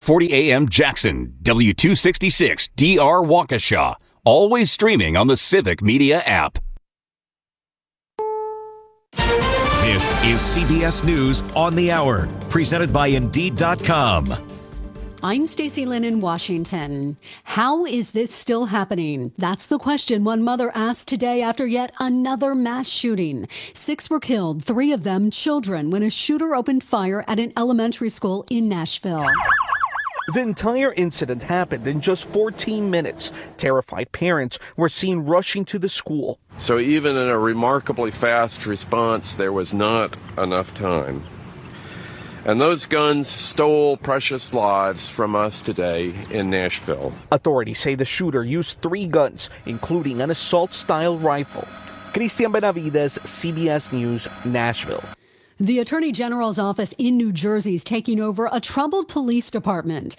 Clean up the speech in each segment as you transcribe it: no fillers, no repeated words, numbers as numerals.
1240 AM Jackson, W266 DR Waukesha. Always streaming on the Civic Media app. This is CBS News on the Hour, presented by Indeed.com. I'm Stacey Lynn in Washington. How is this still happening? That's the question one mother asked today after yet another mass shooting. 6 were killed, 3 of them children, when a shooter opened fire at an elementary school in Nashville. The entire incident happened in just 14 minutes. Terrified parents were seen rushing to the school. So even in a remarkably fast response, there was not enough time. And those guns stole precious lives from us today in Nashville. Authorities say the shooter used 3 guns, including an assault-style rifle. Christian Benavides, CBS News, Nashville. The Attorney General's office in New Jersey is taking over a troubled police department.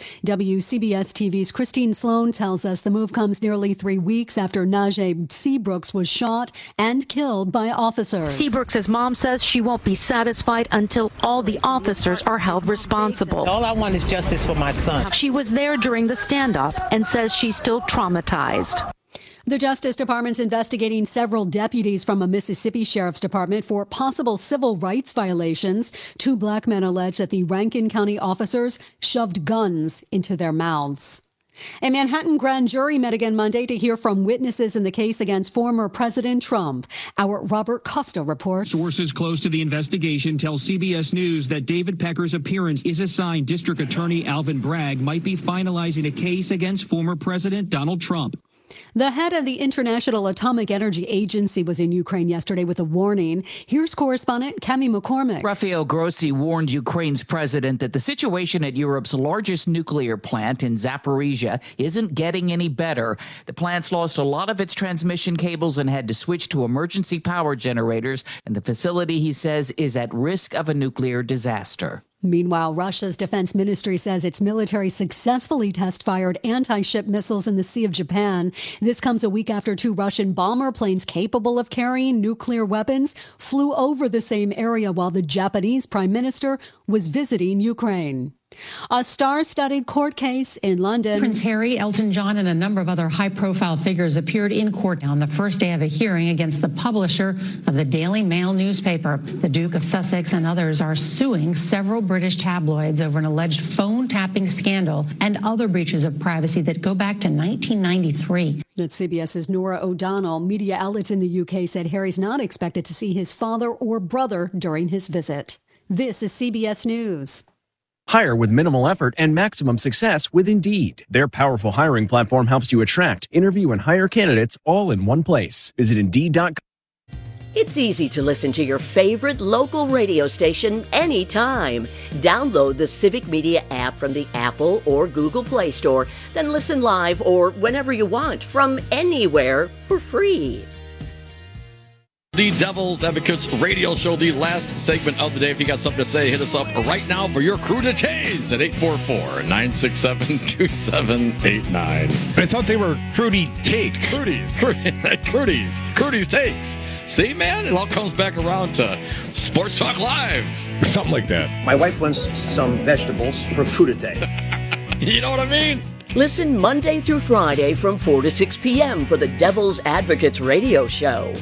WCBS TV's Christine Sloan tells us the move comes nearly 3 weeks after Najee Seabrooks was shot and killed by officers. Seabrooks' mom says she won't be satisfied until all the officers are held responsible. All I want is justice for my son. She was there during the standoff and says she's still traumatized. The Justice Department's investigating several deputies from a Mississippi Sheriff's Department for possible civil rights violations. 2 black men allege that the Rankin County officers shoved guns into their mouths. A Manhattan grand jury met again Monday to hear from witnesses in the case against former President Trump. Our Robert Costa reports. Sources close to the investigation tell CBS News that David Pecker's appearance is a sign District Attorney Alvin Bragg might be finalizing a case against former President Donald Trump. The head of the International Atomic Energy Agency was in Ukraine yesterday with a warning. Here's correspondent Cami McCormick. Rafael Grossi warned Ukraine's president that the situation at Europe's largest nuclear plant in Zaporizhia isn't getting any better. The plant's lost a lot of its transmission cables and had to switch to emergency power generators, and the facility, he says, is at risk of a nuclear disaster. Meanwhile, Russia's defense ministry says its military successfully test-fired anti-ship missiles in the Sea of Japan. This comes a week after 2 Russian bomber planes capable of carrying nuclear weapons flew over the same area while the Japanese prime minister was visiting Ukraine. A star-studded court case in London. Prince Harry, Elton John, and a number of other high-profile figures appeared in court on the first day of a hearing against the publisher of the Daily Mail newspaper. The Duke of Sussex and others are suing several British tabloids over an alleged phone-tapping scandal and other breaches of privacy that go back to 1993. That's CBS's Nora O'Donnell. Media outlets in the UK said Harry's not expected to see his father or brother during his visit. This is CBS News. Hire with minimal effort and maximum success with Indeed. Their powerful hiring platform helps you attract, interview, and hire candidates all in one place. Visit Indeed.com. It's easy to listen to your favorite local radio station anytime. Download the Civic Media app from the Apple or Google Play Store, then listen live or whenever you want from anywhere for free. The Devil's Advocates radio show, the last segment of the day. If you got something to say, hit us up right now for your cruditays at 844-967-2789. I thought they were Crudy Takes. Crudy's Takes. See, man, it all comes back around to Sports Talk Live. Something like that. My wife wants some vegetables for crudité. You know what I mean? Listen Monday through Friday from 4 to 6 p.m. for the Devil's Advocates radio show.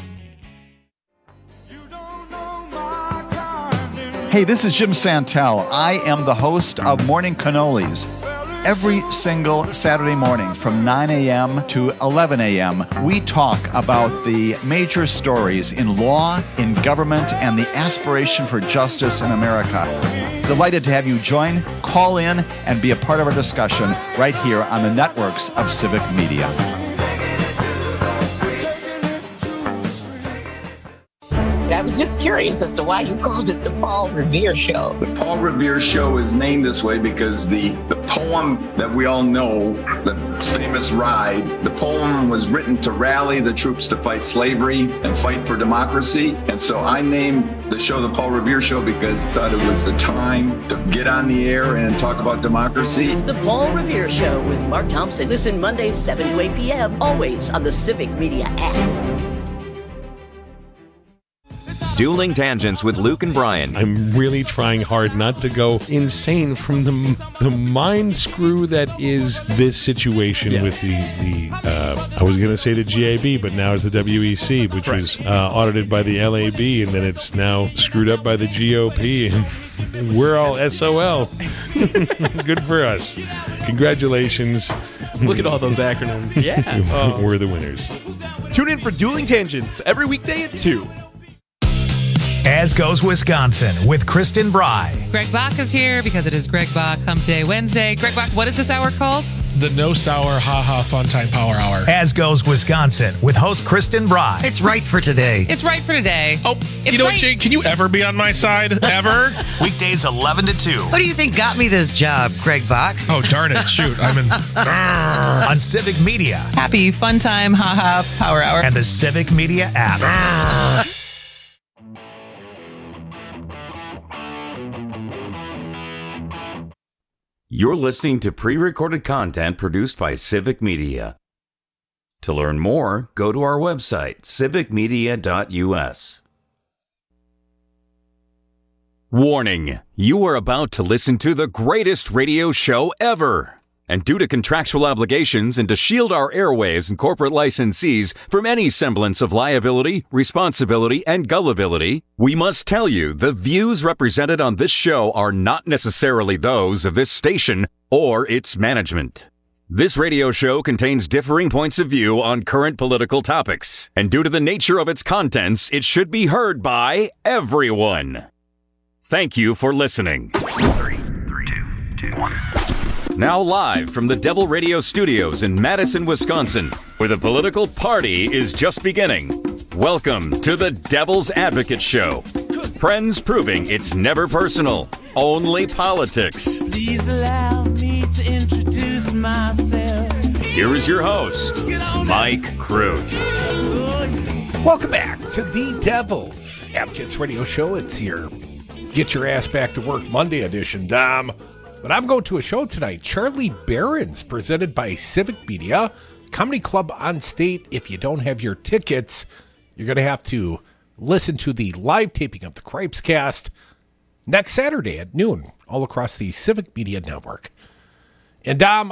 Hey, this is Jim Santel. I am the host of Morning Cannolis. Every single Saturday morning from 9 a.m. to 11 a.m., we talk about the major stories in law, in government, and the aspiration for justice in America. Delighted to have you join, call in, and be a part of our discussion right here on the networks of Civic Media. I was just curious as to why you called it the Paul Revere Show. The Paul Revere Show is named this way because the poem that we all know, the famous Ride, the poem was written to rally the troops to fight slavery and fight for democracy. And so I named the show the Paul Revere Show because I thought it was the time to get on the air and talk about democracy. The Paul Revere Show with Mark Thompson. Listen Mondays 7 to 8 p.m. always on the Civic Media app. Dueling Tangents with Luke and Brian. I'm really trying hard not to go insane from the mind screw that is this situation with the I was going to say the GAB, but now it's the WEC, which was audited by the LAB, and then it's now screwed up by the GOP, and we're all SOL. Good for us. Congratulations. Look at all those acronyms. Yeah. We're the winners. Tune in for Dueling Tangents every weekday at 2. As Goes Wisconsin with Kristen Bry. Greg Bach is here because it is Greg Bach Hump Day Wednesday. Greg Bach, what is this hour called? The No Sour Ha Ha Fun Time Power Hour. As Goes Wisconsin with host Kristen Bry. It's right for today. It's right for today. Oh, you know what, Jake? Can you ever be on my side? Ever? Weekdays 11 to 2. What do you think got me this job, Greg Bach? Oh, darn it. Shoot. I'm in. On Civic Media. Happy Fun Time Ha Ha Power Hour. And the Civic Media app. You're listening to pre-recorded content produced by Civic Media. To learn more, go to our website, civicmedia.us. Warning, you are about to listen to the greatest radio show ever. And due to contractual obligations and to shield our airwaves and corporate licensees from any semblance of liability, responsibility, and gullibility, we must tell you the views represented on this show are not necessarily those of this station or its management. This radio show contains differing points of view on current political topics, and due to the nature of its contents, it should be heard by everyone. Thank you for listening. 3, 2, 1. Now live from the Devil Radio Studios in Madison, Wisconsin, where the political party is just beginning. Welcome to the Devil's Advocate Show. Friends proving it's never personal, only politics. Please allow me to introduce myself. Here is your host, Mike Crute. Welcome back to the Devil's Advocates Radio Show. It's your Get Your Ass Back to Work Monday edition, Dom. But I'm going to a show tonight, Charlie Barron's, presented by Civic Media, Comedy Club on State. If you don't have your tickets, you're going to have to listen to the live taping of the Cripes Cast next Saturday at noon, all across the Civic Media Network. And Dom,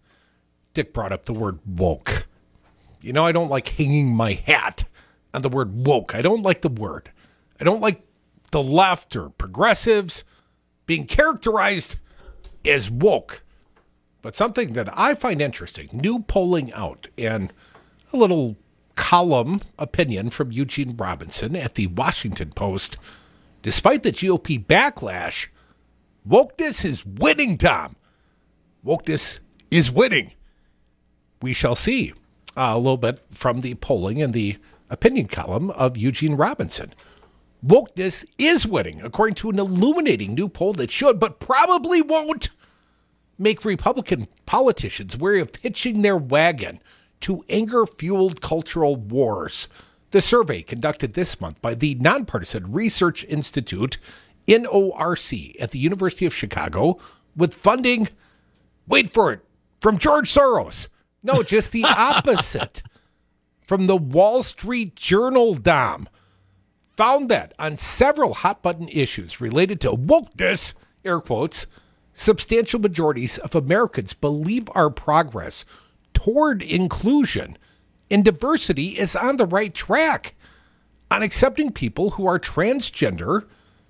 Dick brought up the word woke. You know, I don't like hanging my hat on the word woke. I don't like the word. I don't like the left or progressives being characterized as woke. But something that I find interesting, new polling out, and a little column opinion from Eugene Robinson at the Washington Post. Despite the GOP backlash, wokeness is winning, Tom. Wokeness is winning. We shall see a little bit from the polling and the opinion column of Eugene Robinson. Wokeness is winning, according to an illuminating new poll that should, but probably won't, make Republican politicians wary of hitching their wagon to anger-fueled cultural wars. The survey conducted this month by the Nonpartisan Research Institute, NORC, at the University of Chicago, with funding, wait for it, from George Soros. No, just the opposite. From the Wall Street Journal, Dom. Found that on several hot-button issues related to wokeness, air quotes, substantial majorities of Americans believe our progress toward inclusion and diversity is on the right track. On accepting people who are transgender,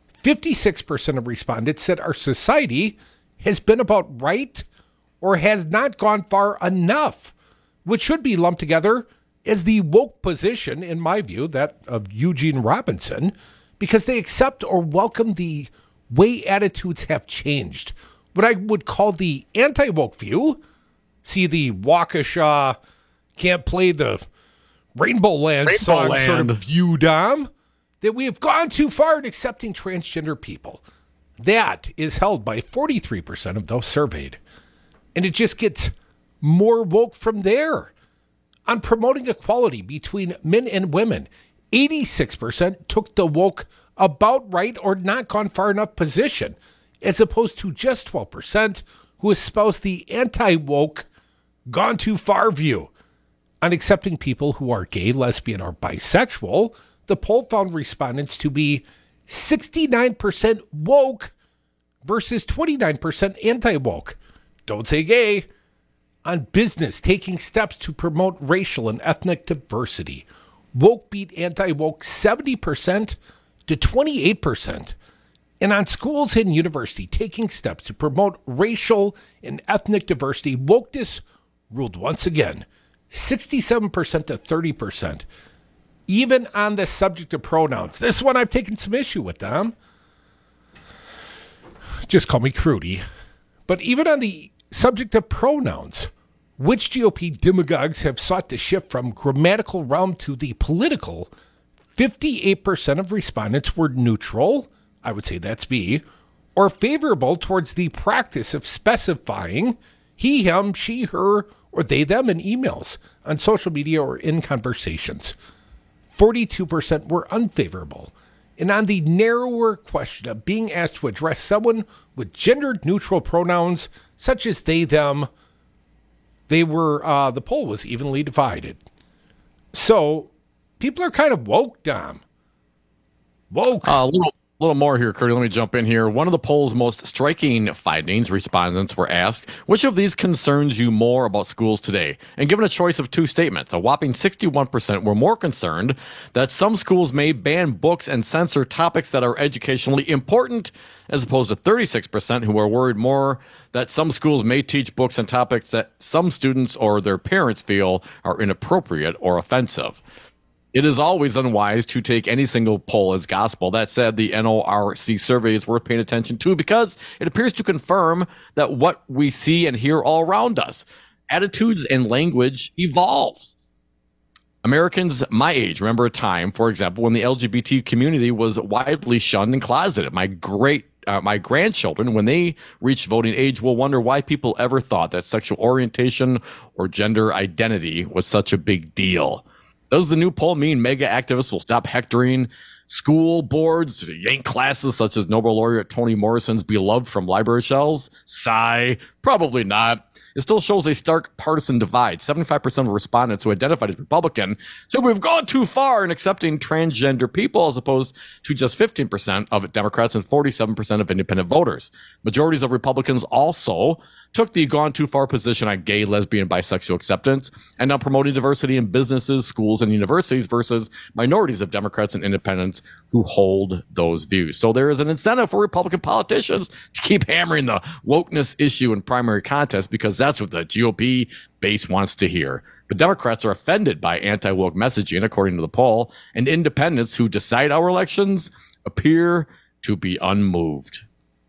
56% of respondents said our society has been about right or has not gone far enough, which should be lumped together as the woke position, in my view, that of Eugene Robinson, because they accept or welcome the way attitudes have changed. What I would call the anti-woke view, see the Waukesha can't play the Rainbow Land song sort of view, Dom, that we have gone too far in accepting transgender people. That is held by 43% of those surveyed. And it just gets more woke from there. On promoting equality between men and women, 86% took the woke about right or not gone far enough position, as opposed to just 12% who espoused the anti-woke gone too far view. On accepting people who are gay, lesbian, or bisexual, the poll found respondents to be 69% woke versus 29% anti-woke. Don't say gay. On business, taking steps to promote racial and ethnic diversity. Woke beat anti-woke 70% to 28%. And on schools and university, taking steps to promote racial and ethnic diversity, wokeness ruled once again 67% to 30%. Even on the subject of pronouns. This one I've taken some issue with, Dom. Just call me Crudy. But even on the subject of pronouns, which GOP demagogues have sought to shift from grammatical realm to the political, 58% of respondents were neutral, I would say that's B, or favorable towards the practice of specifying he, him, she, her, or they, them in emails, on social media, or in conversations. 42% were unfavorable. And on the narrower question of being asked to address someone with gender-neutral pronouns, such as they, them, they were, the poll was evenly divided. So, people are kind of woke, Dom. Woke. A little more here, Curdy. Let me jump in here. One of the poll's most striking findings, respondents were asked, which of these concerns you more about schools today? And given a choice of two statements, a whopping 61% were more concerned that some schools may ban books and censor topics that are educationally important, as opposed to 36% who are worried more that some schools may teach books and topics that some students or their parents feel are inappropriate or offensive. It is always unwise to take any single poll as gospel. That said, the NORC survey is worth paying attention to because it appears to confirm that what we see and hear all around us, attitudes and language evolves. Americans my age remember a time, for example, when the LGBT community was widely shunned and closeted. My grandchildren, when they reach voting age, will wonder why people ever thought that sexual orientation or gender identity was such a big deal. Does the new poll mean mega activists will stop hectoring school boards, yank classes such as Nobel laureate Toni Morrison's beloved from library shelves? Sigh. Probably not. It still shows a stark partisan divide. 75% of respondents who identified as Republican said we've gone too far in accepting transgender people, as opposed to just 15% of Democrats and 47% of independent voters. Majorities of Republicans also took the gone too far position on gay, lesbian, bisexual acceptance and on promoting diversity in businesses, schools, and universities versus minorities of Democrats and independents who hold those views. So there is an incentive for Republican politicians to keep hammering the wokeness issue in primary contests because that's what the GOP base wants to hear. The Democrats are offended by anti-woke messaging, according to the poll, and independents who decide our elections appear to be unmoved.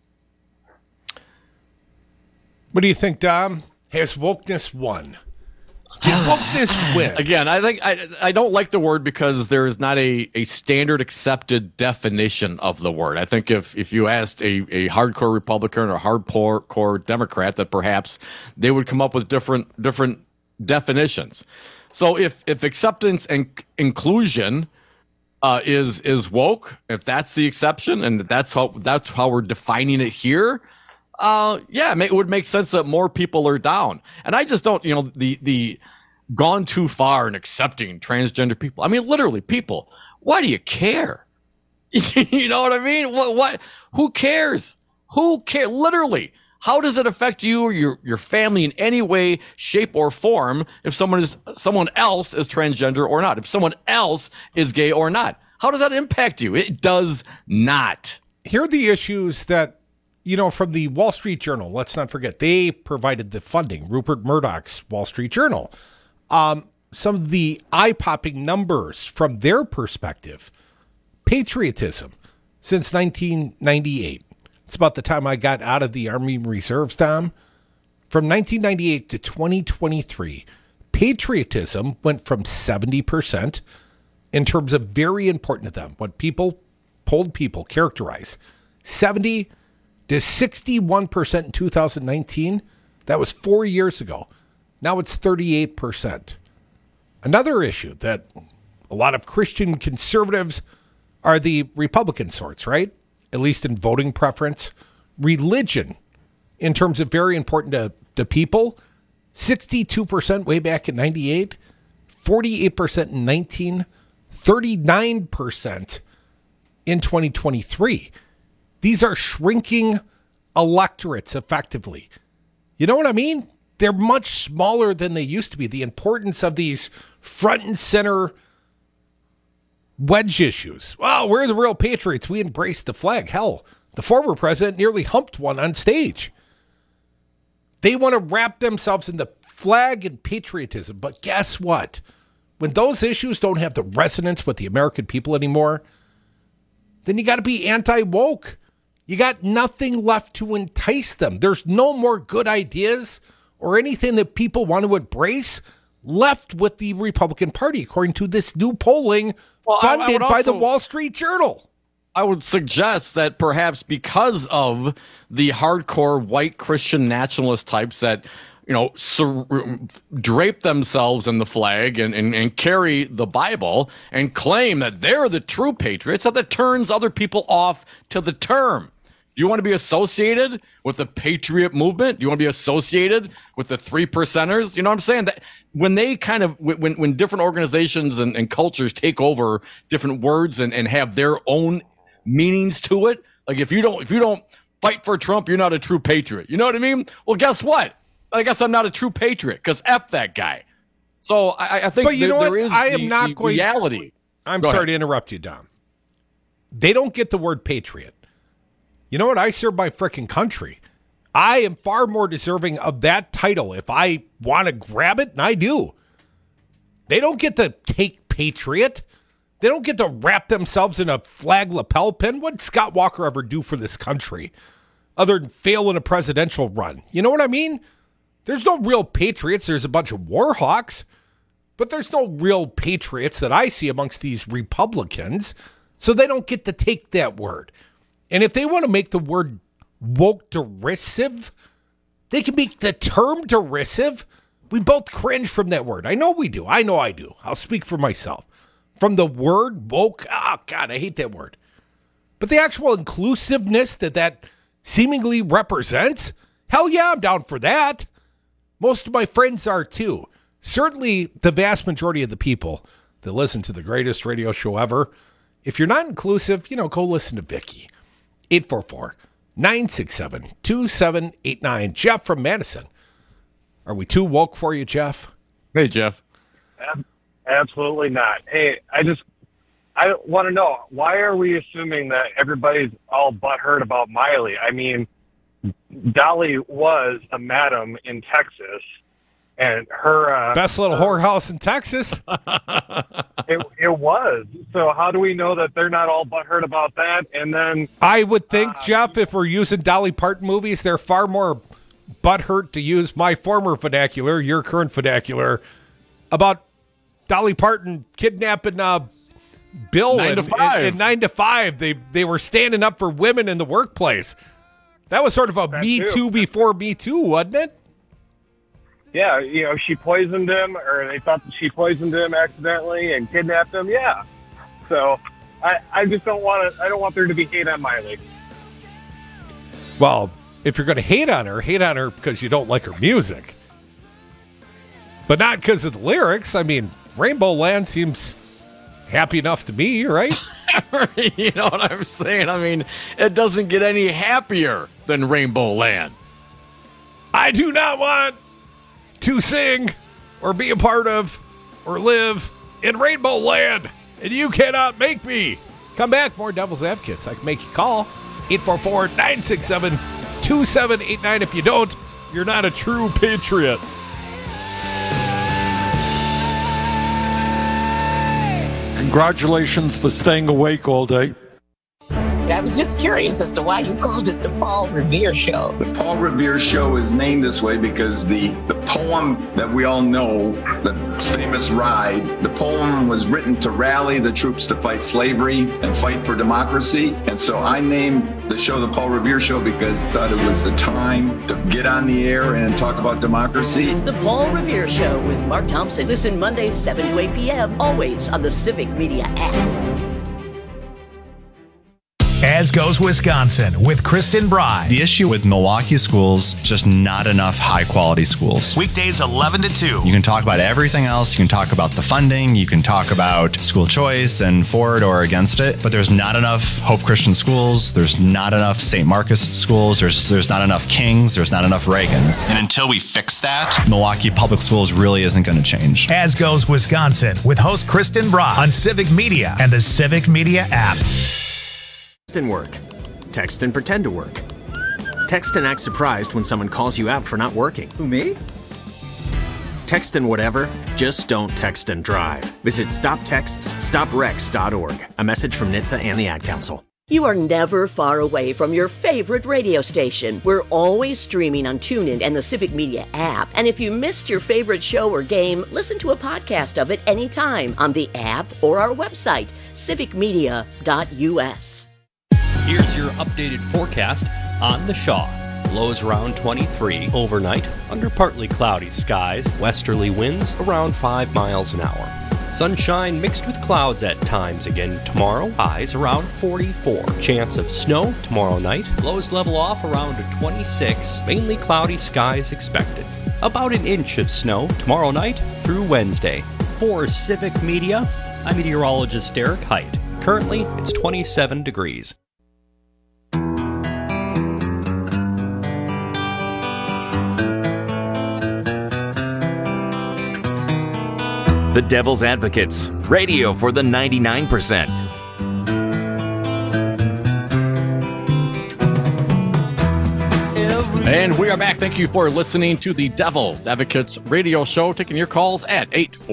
What do you think, Dom? Has wokeness won? Did wokeness win? Again, I think I don't like the word because there is not a standard accepted definition of the word. I think if you asked a hardcore Republican or a hardcore Democrat, that perhaps they would come up with different definitions. So if acceptance and inclusion is woke, if that's the exception and that's how we're defining it here, it would make sense that more people are down. And I just don't, the gone too far in accepting transgender people. I mean, literally, people, why do you care? You know what I mean? What? Who cares? Who cares? Literally, how does it affect you or your family in any way, shape, or form if someone else is transgender or not? If someone else is gay or not? How does that impact you? It does not. Here are the issues that, from the Wall Street Journal, let's not forget, they provided the funding, Rupert Murdoch's Wall Street Journal. Some of the eye-popping numbers from their perspective. Patriotism since 1998. It's about the time I got out of the Army Reserves, Tom. From 1998 to 2023, patriotism went from 70% in terms of very important to them, what polled people characterize, 70 to 61% in 2019. That was 4 years ago. Now it's 38%. Another issue that a lot of Christian conservatives are the Republican sorts, right? At least in voting preference. Religion, in terms of very important to people, 62% way back in 98, 48% in 19, 39% in 2023. These are shrinking electorates effectively. You know what I mean? They're much smaller than they used to be. The importance of these front and center wedge issues. Well, we're the real patriots. We embrace the flag. Hell, the former president nearly humped one on stage. They want to wrap themselves in the flag and patriotism. But guess what? When those issues don't have the resonance with the American people anymore, then you got to be anti-woke. You got nothing left to entice them. There's no more good ideas or anything that people want to embrace left with the Republican Party, according to this new polling funded by the Wall Street Journal. I would suggest that perhaps because of the hardcore white Christian nationalist types that, you know, drape themselves in the flag and carry the Bible and claim that they're the true patriots, that turns other people off to the term. Do you want to be associated with the patriot movement? Do you want to be associated with the 3%ers? You know what I'm saying? That when they kind of, when different organizations and cultures take over different words and have their own meanings to it, like if you don't fight for Trump, you're not a true patriot. You know what I mean? Well, guess what? I guess I'm not a true patriot because F that guy. So I think but you know there what? is I am not going reality. I'm sorry to interrupt you, Dom. They don't get the word patriot. You know what? I serve my frickin' country. I am far more deserving of that title if I want to grab it, and I do. They don't get to take patriot. They don't get to wrap themselves in a flag lapel pin. What did Scott Walker ever do for this country other than fail in a presidential run? You know what I mean? There's no real patriots. There's a bunch of war hawks, but there's no real patriots that I see amongst these Republicans, so they don't get to take that word. And if they want to make the word woke derisive, they can make the term derisive. We both cringe from that word. I know we do. I know I do. I'll speak for myself. From the word woke, oh, God, I hate that word. But the actual inclusiveness that seemingly represents, hell yeah, I'm down for that. Most of my friends are too. Certainly the vast majority of the people that listen to the greatest radio show ever. If you're not inclusive, go listen to Vicky. 844-967-2789. Jeff from Madison. Are we too woke for you, Jeff? Hey, Jeff. Absolutely not. Hey, I want to know, why are we assuming that everybody's all butthurt about Miley? I mean, Dolly was a madam in Texas, and her... best little whorehouse in Texas. It was. So how do we know that they're not all butthurt about that? And then... I would think, Jeff, if we're using Dolly Parton movies, they're far more butthurt, to use my former vernacular, your current vernacular, about Dolly Parton kidnapping Bill 9 to 5. In 9 to 5. They were standing up for women in the workplace. That was sort of a Me Too before Me Too, wasn't it? Yeah, she poisoned him, or they thought that she poisoned him accidentally and kidnapped him. Yeah. So I just don't want to. I don't want there to be hate on Miley. Well, if you're going to hate on her because you don't like her music, but not because of the lyrics. I mean, Rainbow Land seems happy enough to me, right? You know what I'm saying? I mean, it doesn't get any happier than Rainbow Land. I do not want to sing or be a part of or live in Rainbow Land, and you cannot make me. Come back, more Devil's Advocates. I can make you call 844-967-2789. If you don't, you're not a true patriot. Congratulations for staying awake all day. I was just curious as to why you called it the Paul Revere Show. The Paul Revere Show is named this way because the poem that we all know, the famous Ride, the poem was written to rally the troops to fight slavery and fight for democracy. And so I named the show the Paul Revere Show because I thought it was the time to get on the air and talk about democracy. The Paul Revere Show with Mark Thompson. Listen Mondays 7 to 8 p.m. always on the Civic Media app. As Goes Wisconsin with Kristen Bry. The issue with Milwaukee schools, just not enough high-quality schools. Weekdays 11 to 2. You can talk about everything else. You can talk about the funding. You can talk about school choice and for it or against it. But there's not enough Hope Christian schools. There's not enough St. Marcus schools. There's not enough Kings. There's not enough Reagans. And until we fix that, Milwaukee Public Schools really isn't going to change. As Goes Wisconsin with host Kristen Bry on Civic Media and the Civic Media app. Text and work. Text and pretend to work. Text and act surprised when someone calls you out for not working. Who, me? Text and whatever, just don't text and drive. Visit StopTextsStopWrecks.org. A message from NHTSA and the Ad Council. You are never far away from your favorite radio station. We're always streaming on TuneIn and the Civic Media app. And if you missed your favorite show or game, listen to a podcast of it anytime on the app or our website, civicmedia.us. Here's your updated forecast on the Shaw. Lows around 23 overnight, under partly cloudy skies, westerly winds around 5 miles an hour. Sunshine mixed with clouds at times again tomorrow, highs around 44. Chance of snow tomorrow night, lows level off around 26, mainly cloudy skies expected. About an inch of snow tomorrow night through Wednesday. For Civic Media, I'm meteorologist Derek Height. Currently, it's 27 degrees. The Devil's Advocates, radio for the 99%. And we are back. Thank you for listening to the Devil's Advocates radio show, taking your calls at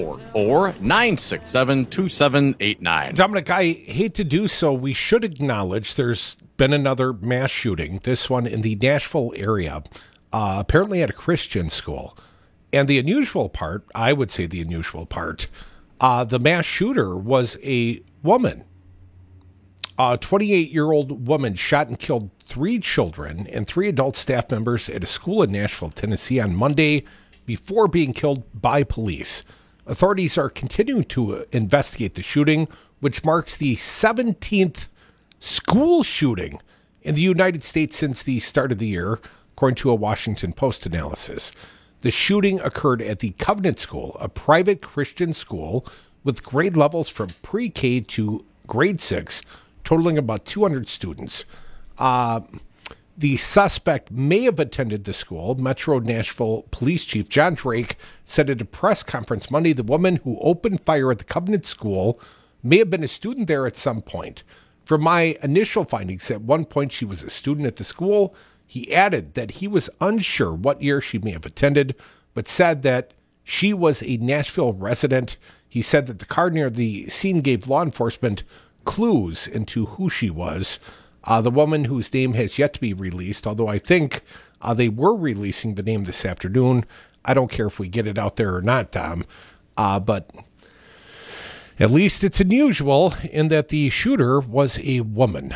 844-967-2789. Dominic, I hate to do so. We should acknowledge there's been another mass shooting, this one in the Nashville area, apparently at a Christian school. And the unusual part, I would say the unusual part, the mass shooter was a woman. A 28-year-old woman shot and killed 3 children and 3 adult staff members at a school in Nashville, Tennessee on Monday before being killed by police. Authorities are continuing to investigate the shooting, which marks the 17th school shooting in the United States since the start of the year, according to a Washington Post analysis. The shooting occurred at the Covenant School, a private Christian school with grade levels from pre-K to grade 6, totaling about 200 students. The suspect may have attended the school. Metro Nashville Police Chief John Drake said at a press conference Monday the woman who opened fire at the Covenant School may have been a student there at some point. From my initial findings, at one point she was a student at the school. He added that he was unsure what year she may have attended, but said that she was a Nashville resident. He said that the car near the scene gave law enforcement clues into who she was. The woman whose name has yet to be released, although I think they were releasing the name this afternoon. I don't care if we get it out there or not, Tom, but at least it's unusual in that the shooter was a woman.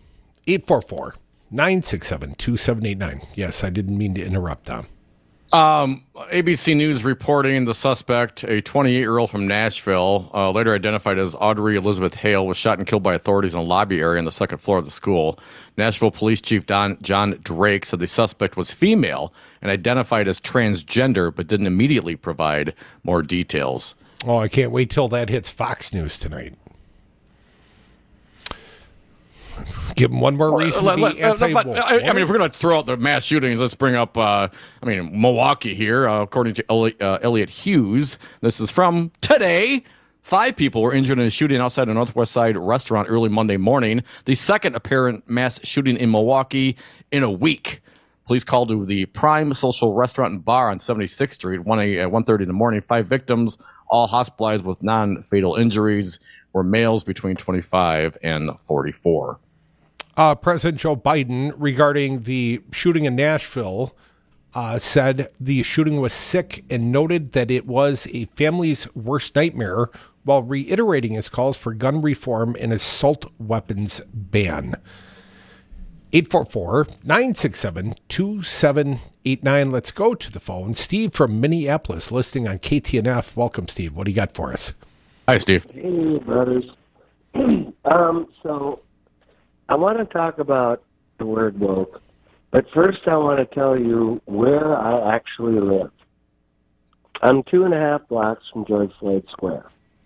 844-967-2789. Yes, I didn't mean to interrupt, Tom. ABC News reporting the suspect, a 28-year-old from Nashville, later identified as Audrey Elizabeth Hale, was shot and killed by authorities in a lobby area on the second floor of the school. Nashville Police Chief John Drake said the suspect was female and identified as transgender, but didn't immediately provide more details. Oh, I can't wait till that hits Fox News tonight. Give them one more reason to be anti-war. I mean, if we're going to throw out the mass shootings, let's bring up, Milwaukee here. According to Elliot Hughes, this is from today. 5 people were injured in a shooting outside a Northwest Side restaurant early Monday morning. The second apparent mass shooting in Milwaukee in a week. Police called to the Prime Social Restaurant and Bar on 76th Street at 1:30 in the morning. 5 victims, all hospitalized with non-fatal injuries, were males between 25 and 44. President Joe Biden, regarding the shooting in Nashville, said the shooting was sick and noted that it was a family's worst nightmare, while reiterating his calls for gun reform and assault weapons ban. 844-967-2789. Let's go to the phone. Steve from Minneapolis, listening on KTNF. Welcome, Steve. What do you got for us? Hi, Steve. Hey, brothers. So I want to talk about the word woke, but first I want to tell you where I actually live. I'm 2.5 blocks from George Floyd Square.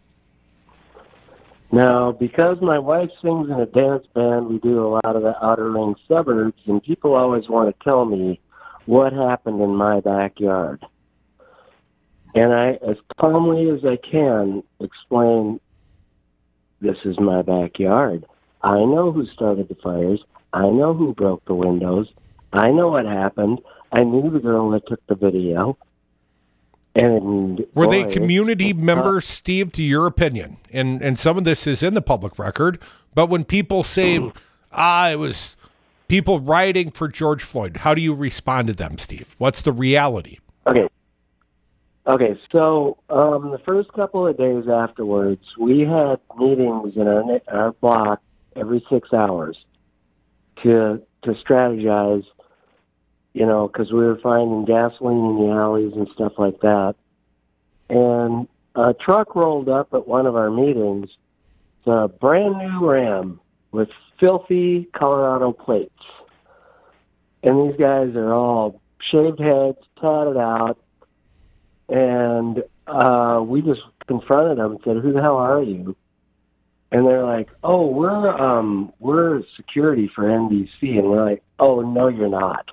Now, because my wife sings in a dance band, we do a lot of the outer ring suburbs, and people always want to tell me what happened in my backyard. And I, as calmly as I can, explain, this is my backyard. I know who started the fires. I know who broke the windows. I know what happened. I knew the girl that took the video. And were they community members, Steve, to your opinion? And some of this is in the public record, but when people say, it was people rioting for George Floyd, how do you respond to them, Steve? What's the reality? Okay, so the first couple of days afterwards, we had meetings in our block every 6 hours to strategize, because we were finding gasoline in the alleys and stuff like that. And a truck rolled up at one of our meetings. It's a brand new Ram with filthy Colorado plates. And these guys are all shaved heads, tatted out. And we just confronted them and said, "Who the hell are you?" And they're like, "Oh, we're security for NBC." And we're like, "Oh, no, you're not."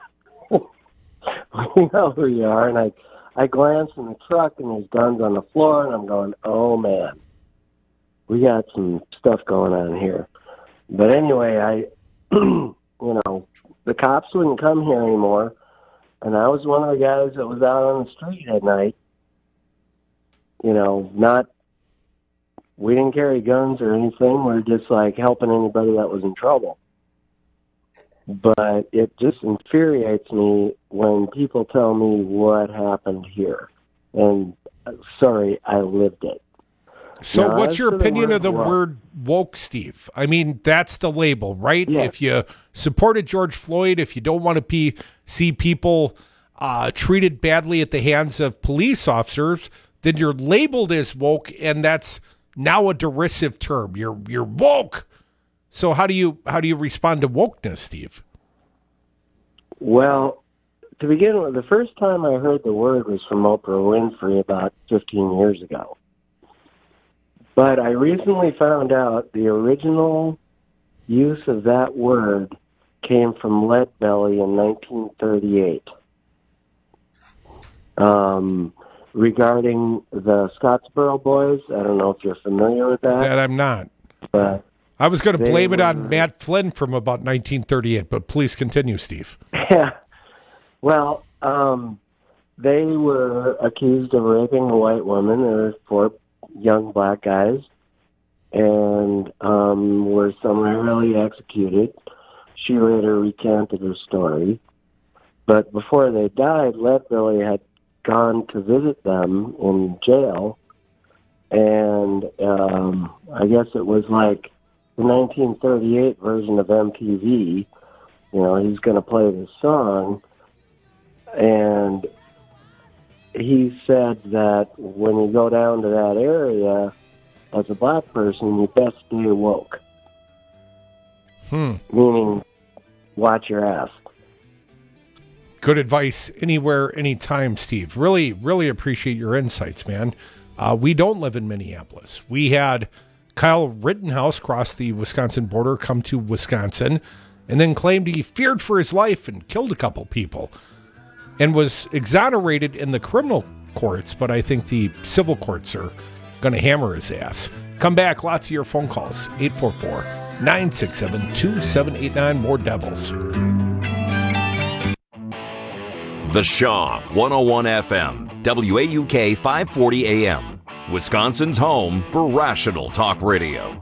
We know who you are. And I glance in the truck, and there's guns on the floor, and I'm going, "Oh man, we got some stuff going on here." But anyway, the cops wouldn't come here anymore, and I was one of the guys that was out on the street at night. We didn't carry guns or anything. We were just like helping anybody that was in trouble. But it just infuriates me when people tell me what happened here. And sorry, I lived it. So what's your opinion of the word woke, Steve? I mean, that's the label, right? Yes. If you supported George Floyd, if you don't want to see people treated badly at the hands of police officers, then you're labeled as woke, and that's now a derisive term. You're woke. So how do you respond to wokeness, Steve? Well, to begin with, the first time I heard the word was from Oprah Winfrey about 15 years ago. But I recently found out the original use of that word came from Lead Belly in 1938. Regarding the Scottsboro Boys, I don't know if you're familiar with that. That I'm not. But I was going to blame it on Matt Flynn from about 1938, but please continue, Steve. Yeah. Well, they were accused of raping a white woman. There were 4 young black guys, and were summarily executed. She later recanted her story. But before they died, Leadbelly had gone to visit them in jail, and I guess it was like the 1938 version of MTV. He's going to play this song, and he said that when you go down to that area as a black person, you best stay woke. Meaning, watch your ass. Good advice anywhere, anytime, Steve. Really, really appreciate your insights, man. We don't live in Minneapolis. We had Kyle Rittenhouse cross the Wisconsin border, come to Wisconsin, and then claimed he feared for his life and killed a couple people and was exonerated in the criminal courts, but I think the civil courts are going to hammer his ass. Come back, lots of your phone calls, 844-967-2789, more Devils. The Shaw 101 FM, WAUK 540 AM, Wisconsin's home for rational talk radio.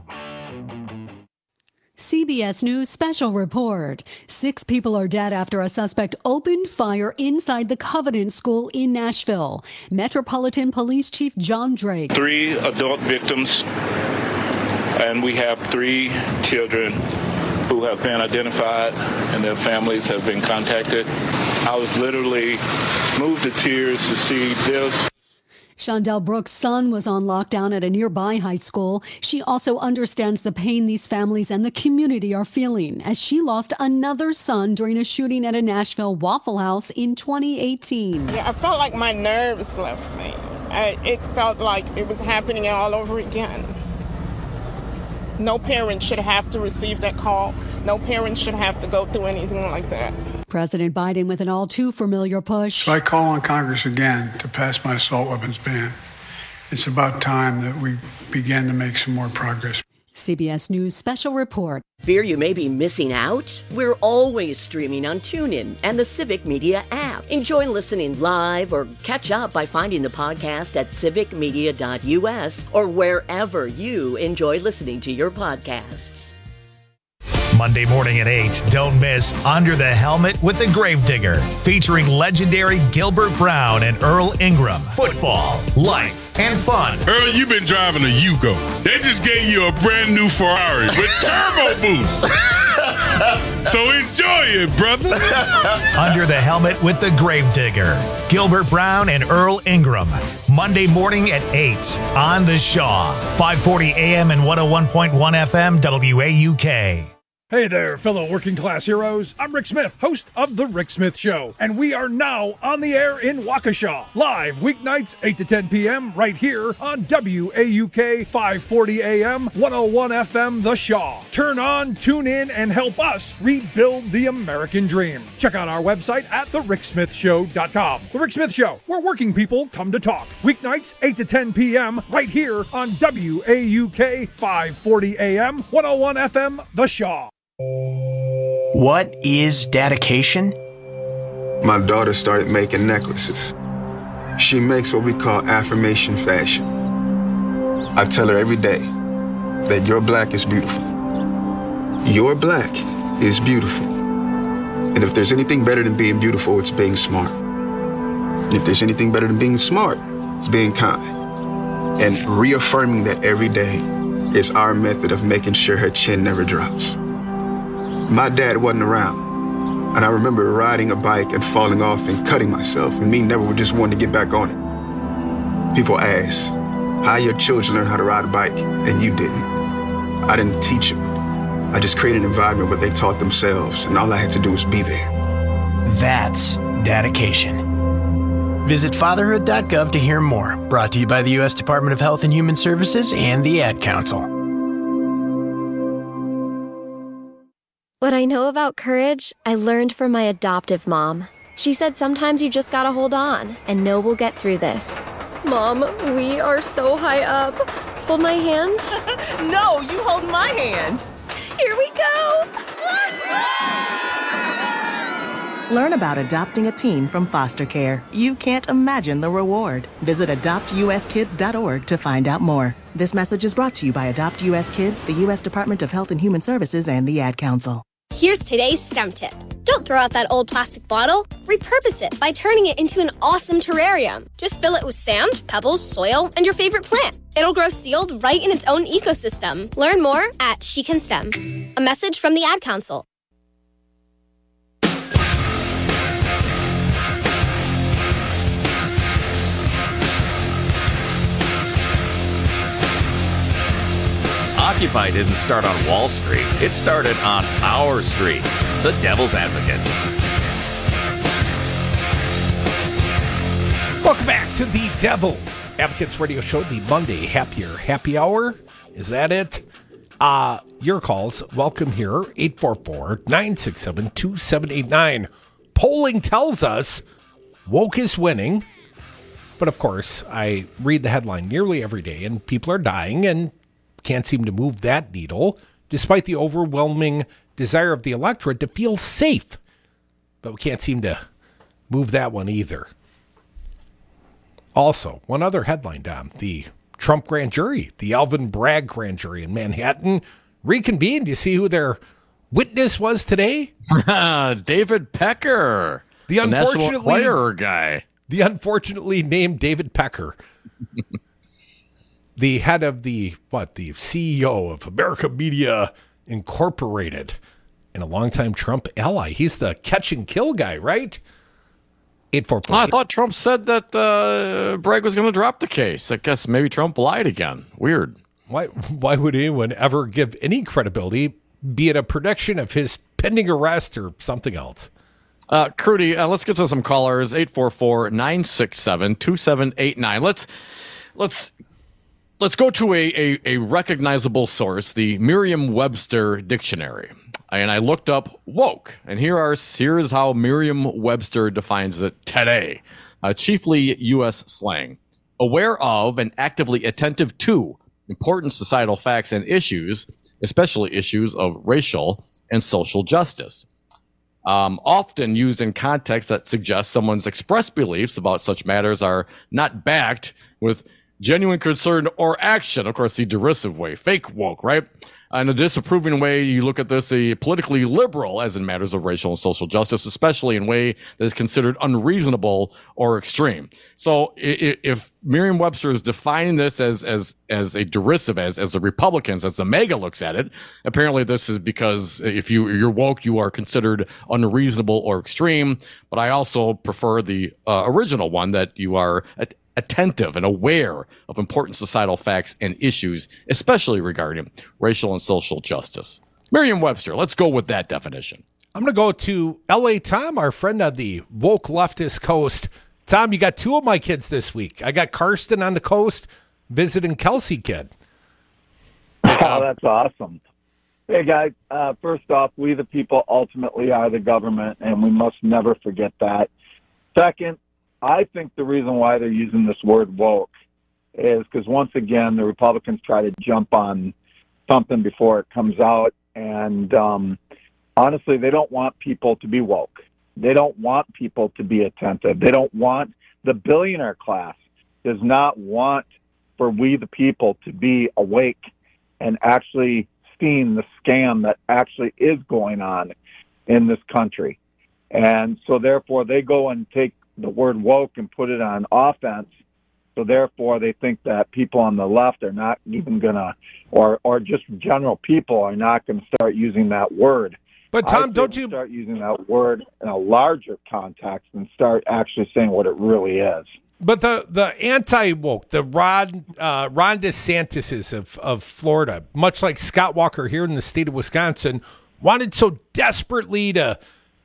CBS News special report. 6 people are dead after a suspect opened fire inside the Covenant School in Nashville. Metropolitan Police Chief John Drake. 3 adult victims, and we have 3 children who have been identified and their families have been contacted. I was literally moved to tears to see this. Shondell Brooks' son was on lockdown at a nearby high school. She also understands the pain these families and the community are feeling as she lost another son during a shooting at a Nashville Waffle House in 2018. Yeah, I felt like my nerves left me. It felt like it was happening all over again. No parent should have to receive that call. No parent should have to go through anything like that. President Biden with an all too familiar push. I call on Congress again to pass my assault weapons ban. It's about time that we begin to make some more progress. CBS News special report. Fear you may be missing out? We're always streaming on TuneIn and the Civic Media app. Enjoy listening live or catch up by finding the podcast at civicmedia.us or wherever you enjoy listening to your podcasts. Monday morning at 8, don't miss Under the Helmet with the Gravedigger, featuring legendary Gilbert Brown and Earl Ingram. Football, life, and fun. Earl, you've been driving a Yugo. They just gave you a brand new Ferrari with turbo boost. So enjoy it, brother. Under the Helmet with the Gravedigger, Gilbert Brown and Earl Ingram. Monday morning at 8 on The Shaw. 540 AM and 101.1 FM WAUK. Hey there, fellow working class heroes. I'm Rick Smith, host of The Rick Smith Show, and we are now on the air in Waukesha, live weeknights 8 to 10 p.m. right here on WAUK 540 AM, 101 FM, The Shaw. Turn on, tune in, and help us rebuild the American dream. Check out our website at thericksmithshow.com. The Rick Smith Show, where working people come to talk. Weeknights 8 to 10 p.m. right here on WAUK 540 AM, 101 FM, The Shaw. What is dedication? My daughter started making necklaces. She makes what we call affirmation fashion. I tell her every day that your black is beautiful. Your black is beautiful. And if there's anything better than being beautiful, it's being smart. And if there's anything better than being smart, it's being kind. And reaffirming that every day is our method of making sure her chin never drops. My dad wasn't around, and I remember riding a bike and falling off and cutting myself, and me never just wanting to get back on it. People ask, how your children learn how to ride a bike, and you didn't. I didn't teach them. I just created an environment where they taught themselves, and all I had to do was be there. That's dedication. Visit fatherhood.gov to hear more. Brought to you by the U.S. Department of Health and Human Services and the Ad Council. What I know about courage, I learned from my adoptive mom. She said sometimes you just gotta hold on and know we'll get through this. Mom, we are so high up. Hold my hand. No, you hold my hand. Here we go. Learn about adopting a teen from foster care. You can't imagine the reward. Visit adoptuskids.org to find out more. This message is brought to you by Adopt U.S. Kids, the U.S. Department of Health and Human Services, and the Ad Council. Here's today's STEM tip. Don't throw out that old plastic bottle. Repurpose it by turning it into an awesome terrarium. Just fill it with sand, pebbles, soil, and your favorite plant. It'll grow sealed right in its own ecosystem. Learn more at She Can STEM. A message from the Ad Council. Occupy didn't start on Wall Street. It started on our street. The Devil's Advocates. Welcome back to the Devil's Advocates Radio Show, the Monday Happy Hour. Is that it? Your calls, welcome here, 844-967-2789. Polling tells us woke is winning. But of course, I read the headline nearly every day, and people are dying and can't seem to move that needle, despite the overwhelming desire of the electorate to feel safe. But we can't seem to move that one either. Also, one other headline, Dom. The Trump grand jury, the Alvin Bragg grand jury in Manhattan, reconvened. You see who their witness was today? David Pecker, the National Enquirer guy. The unfortunately named David Pecker. The head of the CEO of America Media Incorporated and a longtime Trump ally. He's the catch and kill guy, right? 844. I thought Trump said that Bragg was going to drop the case. I guess maybe Trump lied again. Weird. Why would anyone ever give any credibility, be it a prediction of his pending arrest or something else? Crudy, let's get to some callers. 844-967-2789. Let's go to a recognizable source, the Merriam-Webster dictionary. And I looked up woke, and here's how Merriam-Webster defines it today. Chiefly U.S. slang. Aware of and actively attentive to important societal facts and issues, especially issues of racial and social justice. Often used in context that suggests someone's expressed beliefs about such matters are not backed with genuine concern or action. Of course, the derisive way, fake woke, right? In a disapproving way, you look at this, a politically liberal, as in matters of racial and social justice, especially in a way that is considered unreasonable or extreme. So if Merriam-Webster is defining this as a derisive, as the Republicans, as the MAGA looks at it, apparently this is because if you're woke, you are considered unreasonable or extreme. But I also prefer the original one, that you are attentive and aware of important societal facts and issues, especially regarding racial and social justice. Merriam-Webster, let's go with that definition. I'm going to go to L.A. Tom, our friend on the woke leftist coast. Tom, you got two of my kids this week. I got Karsten on the coast visiting Kelsey kid. Oh, that's awesome. Hey, guys, first off, we the people ultimately are the government, and we must never forget that. Second, I think the reason why they're using this word woke is because, once again, the Republicans try to jump on something before it comes out. And honestly, they don't want people to be woke. They don't want people to be attentive. They don't want the billionaire class does not want for we the people to be awake and actually seeing the scam that actually is going on in this country. And so therefore they go and take the word woke and put it on offense. So therefore they think that people on the left are not even going to, or just general people are not going to start using that word. But Tom, don't you start using that word in a larger context and start actually saying what it really is? But the anti-woke, the Ron DeSantis of Florida, much like Scott Walker here in the state of Wisconsin, wanted so desperately to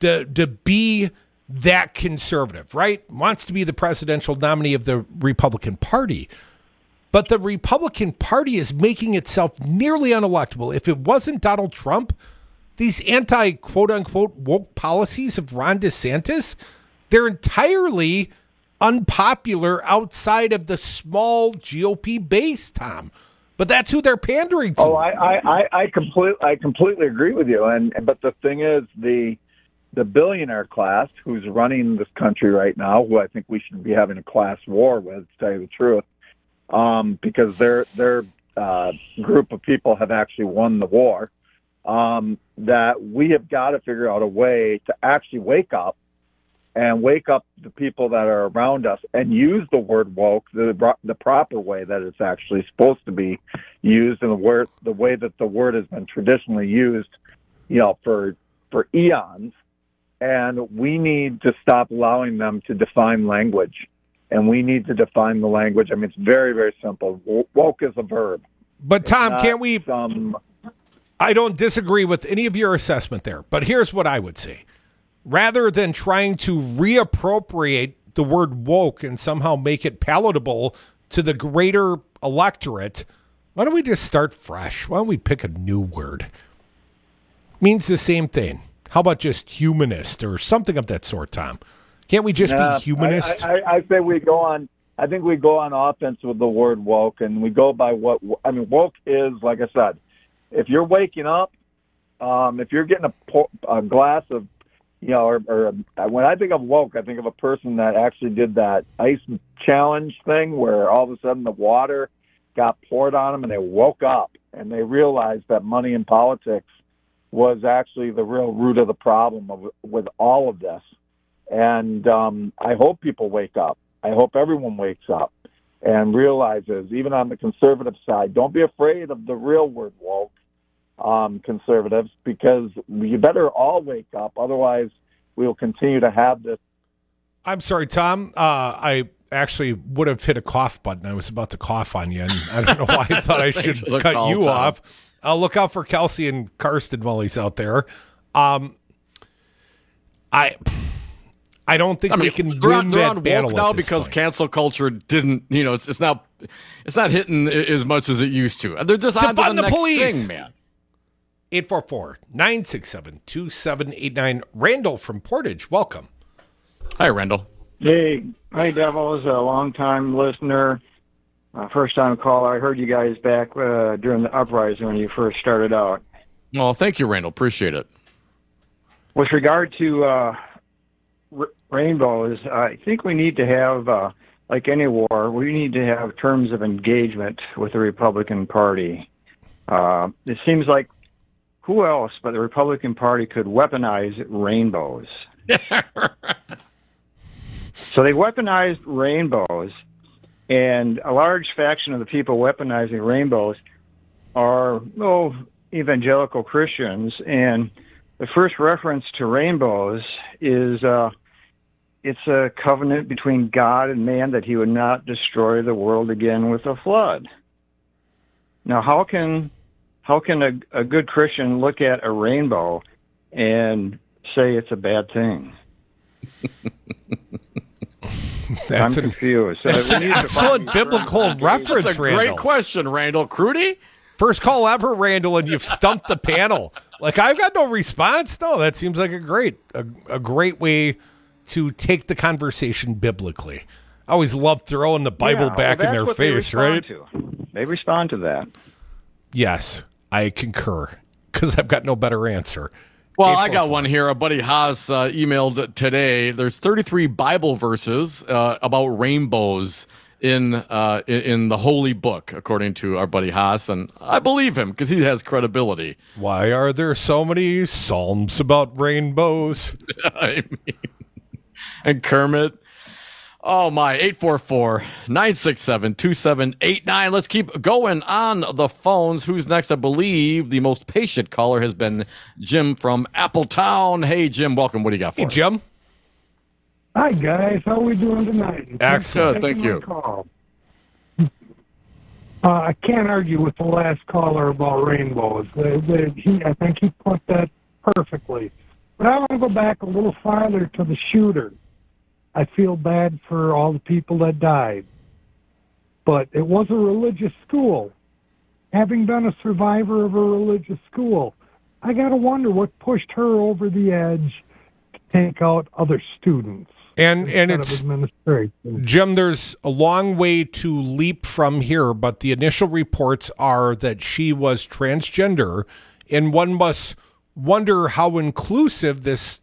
be that conservative, right? Wants to be the presidential nominee of the Republican Party. But the Republican Party is making itself nearly unelectable. If it wasn't Donald Trump, these anti-quote-unquote woke policies of Ron DeSantis, they're entirely unpopular outside of the small GOP base, Tom. But that's who they're pandering to. Oh, I completely agree with you. But the thing is, the billionaire class who's running this country right now, who I think we should be having a class war with, to tell you the truth, because their group of people have actually won the war, that we have got to figure out a way to actually wake up the people that are around us and use the word woke the proper way that it's actually supposed to be used, and the way that the word has been traditionally used, for eons. And we need to stop allowing them to define language. And we need to define the language. I mean, it's very, very simple. Woke is a verb. But Tom, can't we? I don't disagree with any of your assessment there. But here's what I would say. Rather than trying to reappropriate the word woke and somehow make it palatable to the greater electorate, why don't we just start fresh? Why don't we pick a new word? Means the same thing. How about just humanist or something of that sort, Tom? Can't we just be humanist? I say we go on. I think we go on offense with the word woke, and we go by what I mean. Woke is, like I said, if you're waking up, if you're getting a glass of, or when I think of woke, I think of a person that actually did that ice challenge thing where all of a sudden the water got poured on them and they woke up and they realized that money in politics was actually the real root of the problem with all of this. And I hope people wake up. I hope everyone wakes up and realizes, even on the conservative side, don't be afraid of the real word woke, conservatives, because you better all wake up. Otherwise, we will continue to have this I'm sorry, Tom. I actually would have hit a cough button. I was about to cough on you, and I don't know why I thought I should cut you Tom. off. I'll look out for Kelsey and Karsten while he's out there. I don't think we can win that battle now at this because point. cancel culture didn't. It's not hitting as much as it used to. They're just on to Defund the the next police. thing, man. 844-967-2789. Randall from Portage, welcome. Hi, Randall. Hey, Devils, a long-time listener, first-time caller. I heard you guys back during the uprising when you first started out. Well, thank you, Randall. Appreciate it. With regard to rainbows, I think we need to have, like any war, we need to have terms of engagement with the Republican Party. It seems like who else but the Republican Party could weaponize rainbows? So they weaponized rainbows, and a large faction of the people weaponizing rainbows are evangelical Christians, and the first reference to rainbows is it's a covenant between God and man that he would not destroy the world again with a flood. Now, how can a good Christian look at a rainbow and say it's a bad thing? I'm confused. That's an excellent biblical reference, That's a Randall. great question, Randall. Crudy? First call ever, Randall, and you've stumped the panel. Like, I've got no response. No, that seems like a great way to take the conversation biblically. I always love throwing the Bible back in their face, right? They respond to that. Yes, I concur, because I've got no better answer. Well, I got one here. A buddy Haas emailed today. There's 33 Bible verses about rainbows in the Holy Book, according to our buddy Haas, and I believe him because he has credibility. Why are there so many psalms about rainbows? I mean, and Kermit. Oh, my. 844-967-2789. Let's keep going on the phones. Who's next? I believe the most patient caller has been Jim from Appletown. Hey, Jim, welcome. What do you got for us? Hey, Jim. Hi, guys. How are we doing tonight? Excellent. Thank you. I can't argue with the last caller about rainbows. I think he put that perfectly. But I want to go back a little farther to the shooter. I feel bad for all the people that died. But it was a religious school. Having been a survivor of a religious school, I got to wonder what pushed her over the edge to take out other students. And it's, Jim, there's a long way to leap from here, but the initial reports are that she was transgender, and one must wonder how inclusive this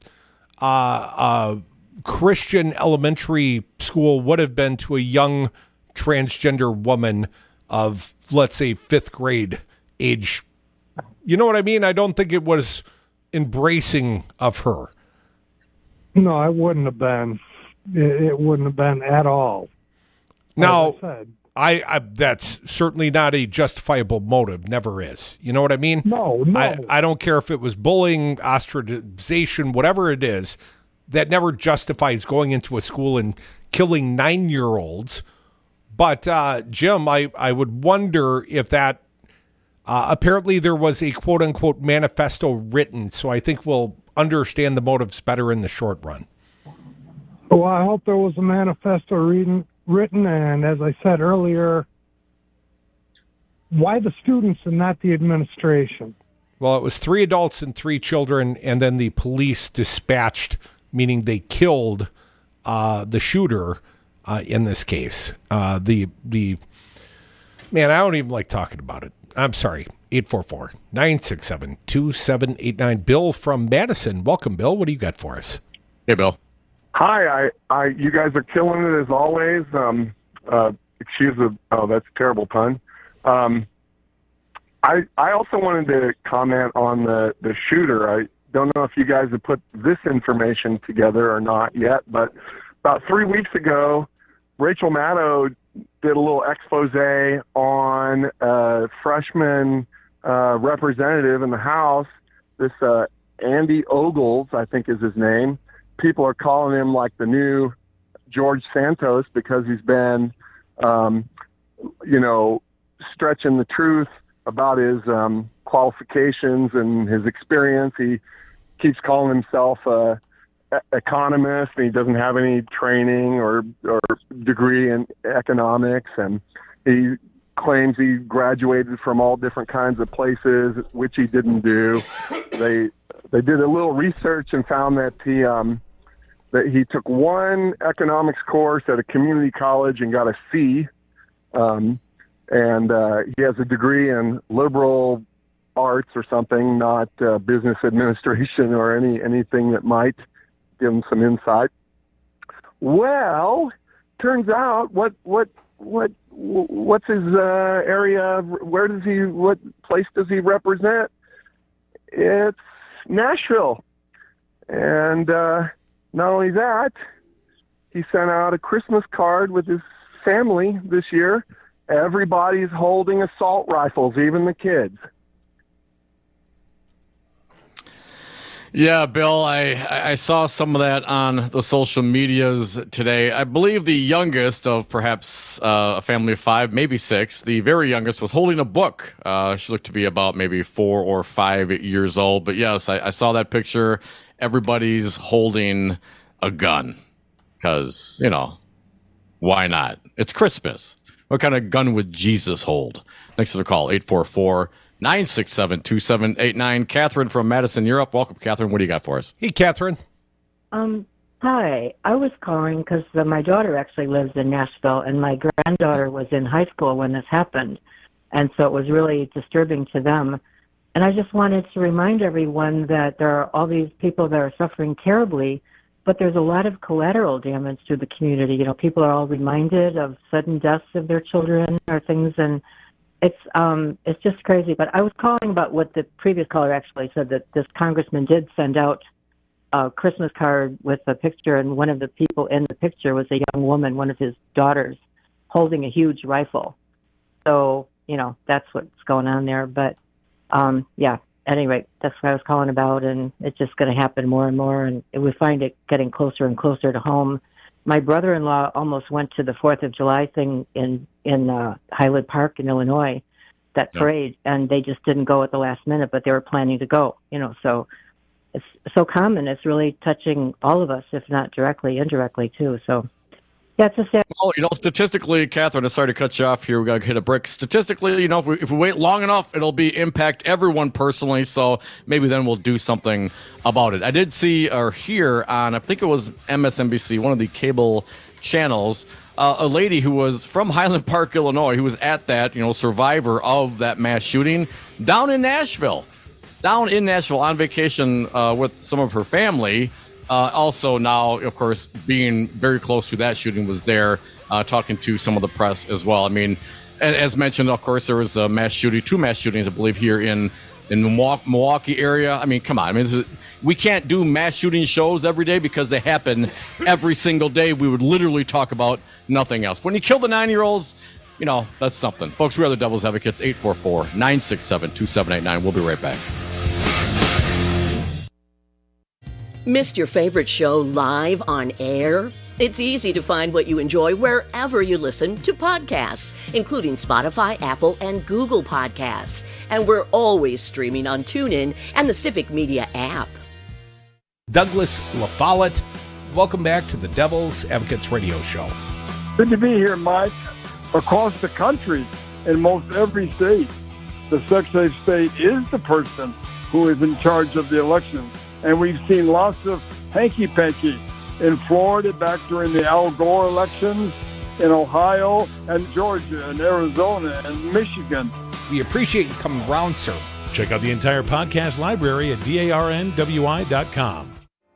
Christian elementary school would have been to a young transgender woman of, let's say, 5th grade age. You know what I mean? I don't think it was embracing of her. No, it wouldn't have been. It wouldn't have been at all. Now, I that's certainly not a justifiable motive. Never is. You know what I mean? No. I don't care if it was bullying, ostracization, whatever it is. That never justifies going into a school and killing 9-year-olds. But, Jim, I would wonder if that, apparently there was a quote-unquote manifesto written, so I think we'll understand the motives better in the short run. Well, I hope there was a manifesto written, and as I said earlier, why the students and not the administration? Well, it was 3 adults and 3 children, and then the police dispatched, meaning they killed the shooter in this case. Man, I don't even like talking about it. I'm sorry. 844-967-2789. Bill from Madison. Welcome, Bill. What do you got for us? Hey, Bill. Hi. You guys are killing it as always. Excuse the, that's a terrible pun. I also wanted to comment on the shooter. I don't know if you guys have put this information together or not yet, but about 3 weeks ago, Rachel Maddow did a little expose on a freshman representative in the House, this Andy Ogles, I think is his name. People are calling him like the new George Santos because he's been, stretching the truth about his qualifications and his experience. He keeps calling himself a economist, and he doesn't have any training or degree in economics, and he claims he graduated from all different kinds of places, which he didn't do. They did a little research and found that he took one economics course at a community college and got a C, and he has a degree in liberal arts or something, not business administration or anything that might give him some insight. Well, turns out what's his area? What place does he represent? It's Nashville, and not only that, he sent out a Christmas card with his family this year. Everybody's holding assault rifles, even the kids. Yeah, Bill, I saw some of that on the social medias today. I believe the youngest of perhaps a family of 5, maybe 6, the very youngest was holding a book. She looked to be about maybe 4 or 5 years old. But yes, I saw that picture. Everybody's holding a gun because, why not? It's Christmas. What kind of gun would Jesus hold? Thanks for the call, 844-967-2789. Catherine from Madison, Europe. Welcome, Catherine. What do you got for us? Hey, Catherine. Hi. I was calling because my daughter actually lives in Nashville, and my granddaughter was in high school when this happened, and so it was really disturbing to them. And I just wanted to remind everyone that there are all these people that are suffering terribly, but there's a lot of collateral damage to the community. People are all reminded of sudden deaths of their children or things, and it's just crazy. But I was calling about what the previous caller actually said, that this congressman did send out a Christmas card with a picture, and one of the people in the picture was a young woman, one of his daughters, holding a huge rifle. So, that's what's going on there. But, anyway, that's what I was calling about, and it's just going to happen more and more, and we find it getting closer and closer to home. My brother-in-law almost went to the 4th of July thing in Highland Park in Illinois, that parade, and they just didn't go at the last minute, but they were planning to go, so it's so common. It's really touching all of us, if not directly, indirectly too. So that's a sad. Well, statistically, Catherine, sorry to cut you off here. We got to hit a brick. Statistically, if we wait long enough, it'll impact everyone personally. So maybe then we'll do something about it. I did see or hear on, I think it was MSNBC, one of the cable channels, a lady who was from Highland Park, Illinois, who was at that, survivor of that mass shooting down in Nashville on vacation with some of her family. Also now, of course, being very close to that shooting, was there talking to some of the press as well. I mean, as mentioned, of course, there was a mass shooting, 2 mass shootings, I believe, here in the Milwaukee area. I mean, come on. I mean, we can't do mass shooting shows every day because they happen every single day. We would literally talk about nothing else. When you kill the 9-year-olds, that's something. Folks, we are the Devil's Advocates, 844-967-2789. We'll be right back. Missed your favorite show live on air? It's easy to find what you enjoy wherever you listen to podcasts, including Spotify, Apple, and Google Podcasts. And we're always streaming on TuneIn and the Civic Media app. Douglas LaFollette, welcome back to the Devil's Advocates Radio Show. Good to be here, Mike. Across the country, in most every state, the Secretary of State is the person who is in charge of the election. And we've seen lots of hanky-panky in Florida back during the Al Gore elections, in Ohio and Georgia and Arizona and Michigan. We appreciate you coming around, sir. Check out the entire podcast library at darnwi.com.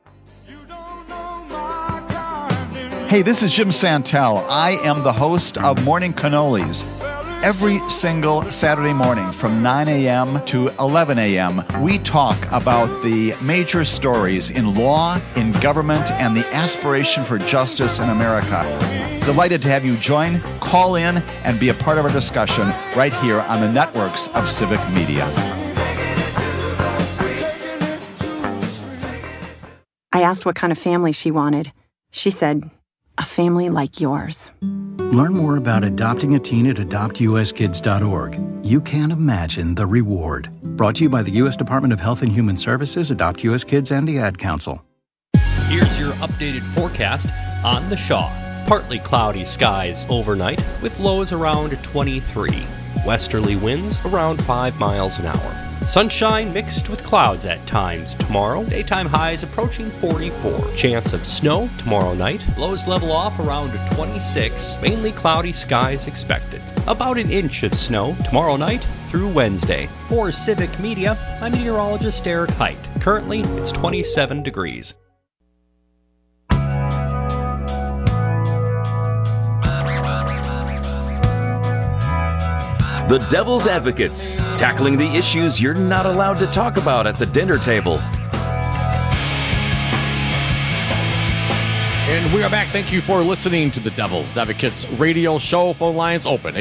Hey, this is Jim Santel. I am the host of Morning Cannolis. Every single Saturday morning from 9 a.m. to 11 a.m., we talk about the major stories in law, in government, and the aspiration for justice in America. Delighted to have you join, call in, and be a part of our discussion right here on the networks of Civic Media. I asked what kind of family she wanted. She said, a family like yours. Learn more about adopting a teen at adoptuskids.org. You can't imagine the reward. Brought to you by the U.S. Department of Health and Human Services, Adopt U.S. Kids, and the Ad Council. Here's your updated forecast on the Shaw. Partly cloudy skies overnight with lows around 23. Westerly winds around 5 miles an hour. Sunshine mixed with clouds at times tomorrow. Daytime highs approaching 44. Chance of snow tomorrow night. Lows level off around 26. Mainly cloudy skies expected. About an inch of snow tomorrow night through Wednesday. For Civic Media, I'm meteorologist Eric Height. Currently, it's 27 degrees. The Devil's Advocates, tackling the issues you're not allowed to talk about at the dinner table. And we are back. Thank you for listening to the Devil's Advocates radio show. Phone lines open,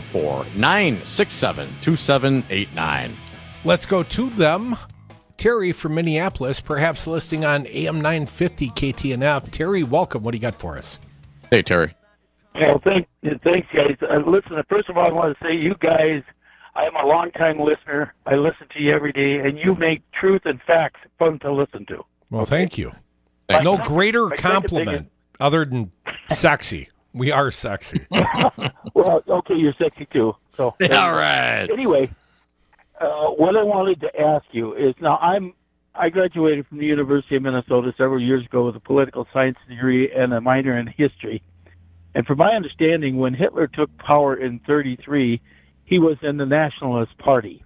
844-967-2789. Let's go to them. Terry from Minneapolis, perhaps listening on AM 950 KTNF. Terry, welcome. What do you got for us? Hey, Terry. Well, thanks, guys. Listen, first of all, I want to say you guys, I am a long-time listener. I listen to you every day, and you make truth and facts fun to listen to. Well, thank you. No greater compliment other than sexy. We are sexy. Well, okay, you're sexy too. So, all right. Anyway, what I wanted to ask you is, now I graduated from the University of Minnesota several years ago with a political science degree and a minor in history. And from my understanding, when Hitler took power in 1933, he was in the Nationalist Party.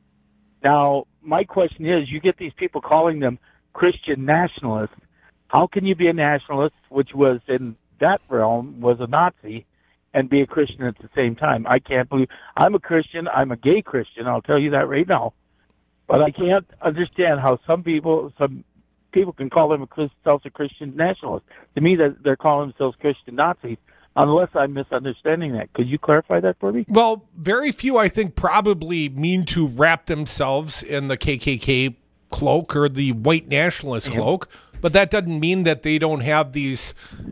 Now, my question is, you get these people calling them Christian nationalists. How can you be a nationalist, which was in that realm, was a Nazi, and be a Christian at the same time? I can't believe. I'm a Christian. I'm a gay Christian. I'll tell you that right now. But I can't understand how some people can call themselves a Christian nationalist. To me, that they're calling themselves Christian Nazis. Unless I'm misunderstanding that. Could you clarify that for me? Well, very few, I think, probably mean to wrap themselves in the KKK cloak or the white nationalist cloak, but that doesn't mean that they don't have these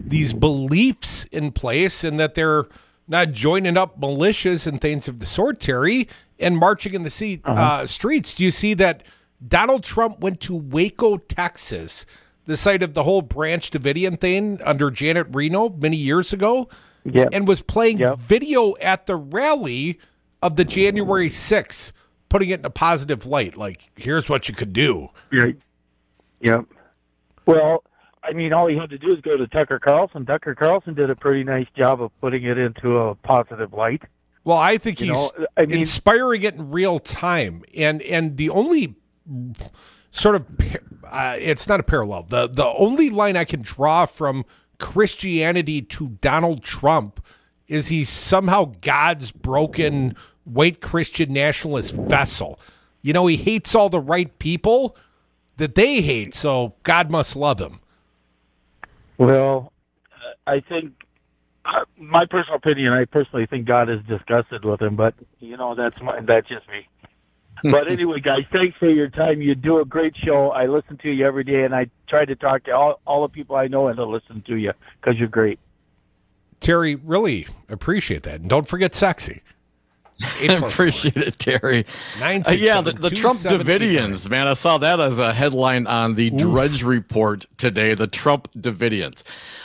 beliefs in place and that they're not joining up militias and things of the sort, Terry, and marching in the streets. Do you see that Donald Trump went to Waco, Texas, the site of the whole Branch Davidian thing under Janet Reno many years ago, and was playing video at the rally of the January 6th, putting it in a positive light, like, here's what you could do. Yep. Well, I mean, all you had to do is go to Tucker Carlson. Tucker Carlson did a pretty nice job of putting it into a positive light. Well, I think he's inspiring it in real time. And the only sort of, it's not a parallel. The only line I can draw from Christianity to Donald Trump is he's somehow God's broken white Christian nationalist vessel. You know, he hates all the right people that they hate, so God must love him. Well, I think, my personal opinion, I personally think God is disgusted with him, but, you know, that's just me. But anyway, guys, thanks for your time. You do a great show. I listen to you every day, and I try to talk to all the people I know and to listen to you because you're great. Terry, really appreciate that. And don't forget sexy. Appreciate it, Terry. The Trump Davidians, man. I saw that as a headline on the Drudge Report today, the Trump Davidians.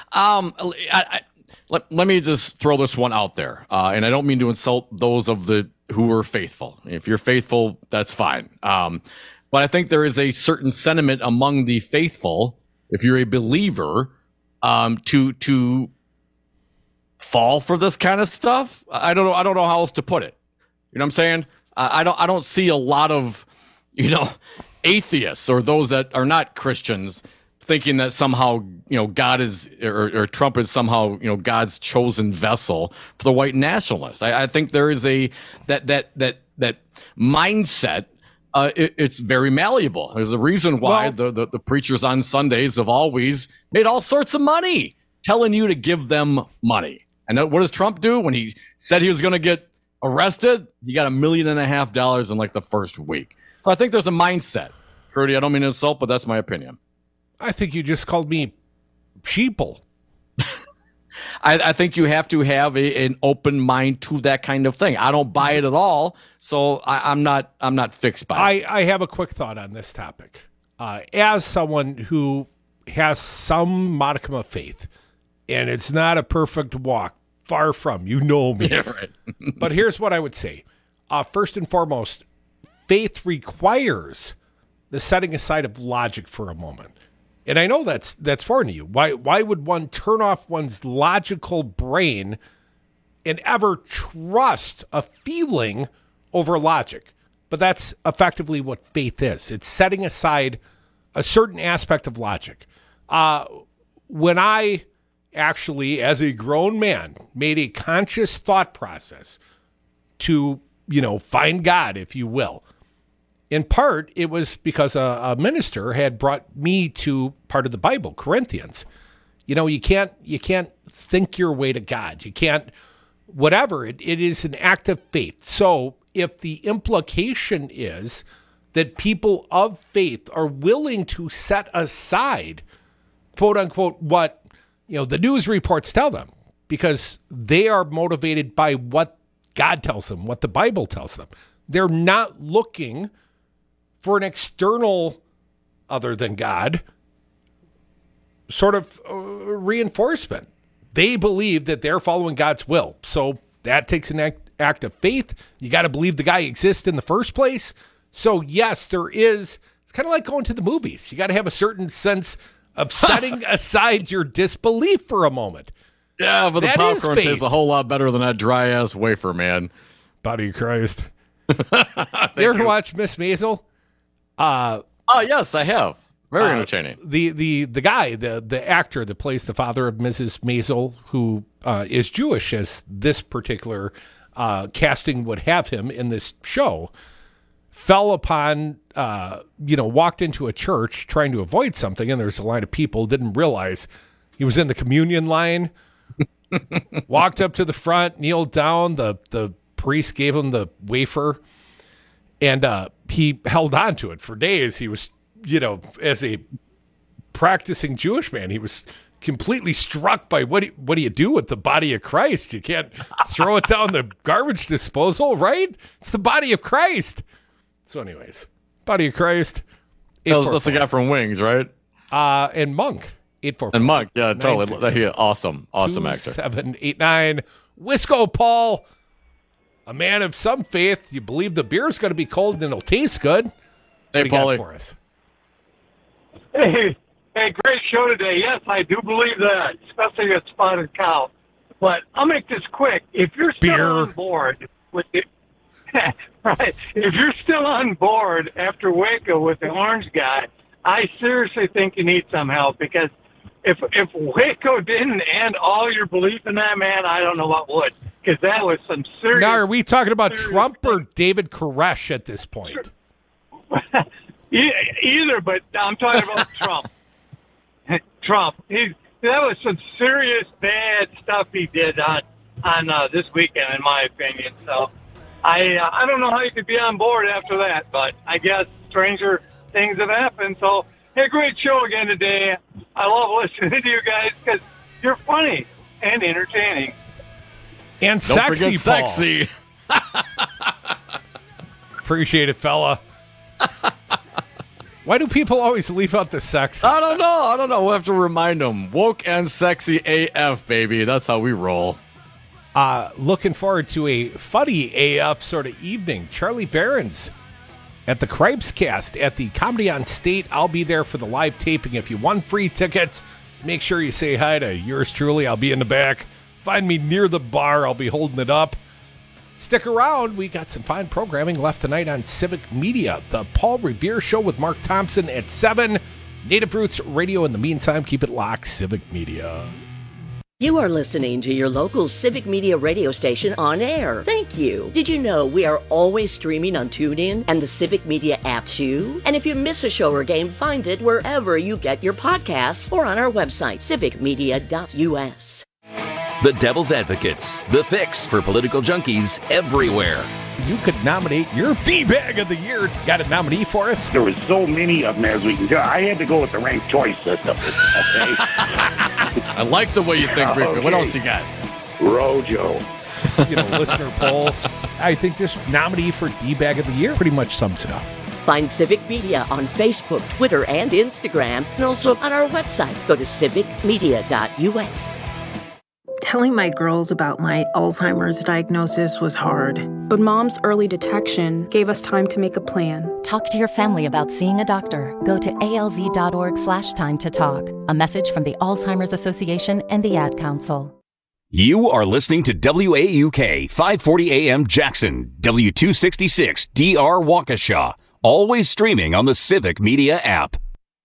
Let me just throw this one out there, and I don't mean to insult those of who are faithful. If you're faithful, that's fine. But I think there is a certain sentiment among the faithful, if you're a believer, to fall for this kind of stuff. I don't know how else to put it. You know what I'm saying? I don't see a lot of, atheists or those that are not Christians thinking that somehow, God is, or Trump is somehow, God's chosen vessel for the white nationalists. I think there is that mindset. It's very malleable. There's a reason why the preachers on Sundays have always made all sorts of money telling you to give them money. And what does Trump do? When he said he was going to get arrested, he got $1.5 million in like the first week. So I think there's a mindset. Curdy, I don't mean to insult, but that's my opinion. I think you just called me sheeple. I think you have to have an open mind to that kind of thing. I don't buy it at all, so I'm not fixed by it. I have a quick thought on this topic. As someone who has some modicum of faith, and it's not a perfect walk, far from, you know me. Yeah, right. But here's what I would say. First and foremost, faith requires the setting aside of logic for a moment. And I know that's foreign to you. Why would one turn off one's logical brain and ever trust a feeling over logic? But that's effectively what faith is. It's setting aside a certain aspect of logic. When I actually, as a grown man, made a conscious thought process to, find God, if you will, in part, it was because a minister had brought me to part of the Bible, Corinthians. You can't think your way to God. You can't, whatever. It is an act of faith. So if the implication is that people of faith are willing to set aside, quote unquote, what the news reports tell them, because they are motivated by what God tells them, what the Bible tells them. They're not looking for an external, other than God, sort of reinforcement. They believe that they're following God's will. So that takes an act of faith. You got to believe the guy exists in the first place. So yes, it's kind of like going to the movies. You got to have a certain sense of setting aside your disbelief for a moment. Yeah, but the popcorn tastes a whole lot better than that dry-ass wafer, man. Body of Christ. You ever watch Miss Maisel? Yes, I have. Very entertaining. The guy, the actor that plays the father of Mrs. Maisel, who is Jewish, as this particular casting would have him in this show, fell upon, walked into a church trying to avoid something, and there's a line of people, didn't realize he was in the communion line, walked up to the front, kneeled down, the priest gave him the wafer, and he held on to it for days. He was, as a practicing Jewish man, he was completely struck by what do you do with the body of Christ? You can't throw it down the garbage disposal, right? It's the body of Christ. So anyways, body of Christ. That's the guy from Wings, right? And Monk. 844. And Monk, yeah, totally. Awesome actor. 789. Wisco Paul. A man of some faith. You believe the beer's going to be cold and it'll taste good. Hey, Paulie. For us? Hey, great show today. Yes, I do believe that, especially at Spotted Cow. But I'll make this quick. If you're still on board with it, right? If you're still on board after Waco with the orange guy, I seriously think you need some help, because if Waco didn't end all your belief in that man, I don't know what would. Because that was some serious... Now, are we talking about Trump or David Koresh at this point? Either, but I'm talking about Trump. Trump. That was some serious bad stuff he did on this weekend, in my opinion. So I don't know how you could be on board after that, but I guess stranger things have happened. So, hey, great show again today. I love listening to you guys because you're funny and entertaining. And sexy, Paul. Sexy. Appreciate it, fella. Why do people always leave out the sexy? I don't know. We'll have to remind them. Woke and sexy AF, baby. That's how we roll. Looking forward to a funny AF sort of evening. Charlie Barron's at the Cripes Cast at the Comedy on State. I'll be there for the live taping. If you won free tickets, make sure you say hi to yours truly. I'll be in the back. Find me near the bar. I'll be holding it up. Stick around. We got some fine programming left tonight on Civic Media. The Paul Revere Show with Mark Thompson at 7. Native Roots Radio. In the meantime, keep it locked. Civic Media. You are listening to your local Civic Media radio station on air. Thank you. Did you know we are always streaming on TuneIn and the Civic Media app too? And if you miss a show or game, find it wherever you get your podcasts or on our website, civicmedia.us. The Devil's Advocates, the fix for political junkies everywhere. You could nominate your D-Bag of the Year. Got a nominee for us? There were so many of them as we can tell. I had to go with the ranked choice system. Okay? I like the way you think, Rick. Okay. What else you got? Rojo. Listener poll. I think this nominee for D-Bag of the Year pretty much sums it up. Find Civic Media on Facebook, Twitter, and Instagram, and also on our website. Go to civicmedia.us. Telling my girls about my Alzheimer's diagnosis was hard. But Mom's early detection gave us time to make a plan. Talk to your family about seeing a doctor. Go to alz.org/time-to-talk. A message from the Alzheimer's Association and the Ad Council. You are listening to WAUK 540 AM Jackson, W266 DR Waukesha. Always streaming on the Civic Media app.